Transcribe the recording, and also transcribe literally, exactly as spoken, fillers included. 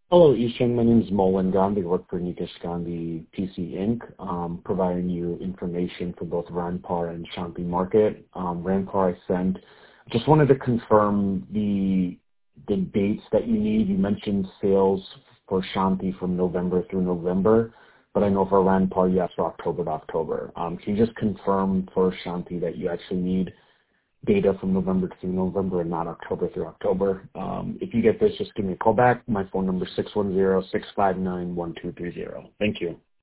Hello, Ishan. My name is Mohan Gandhi. I work for Nikesh Gandhi P C Incorporated, um, providing you information for both Ranpar and Shanti Market. Um, Ranpar I sent. Just wanted to confirm the the dates that you need. You mentioned sales for Shanti from November through November, but I know for Ranpar you asked for October to October. Um, can you just confirm for Shanti that you actually need data from November through November and not October through October? Um, if you get this, just give me a call back. My phone number is six one zero, six five nine, one two three zero. Thank you.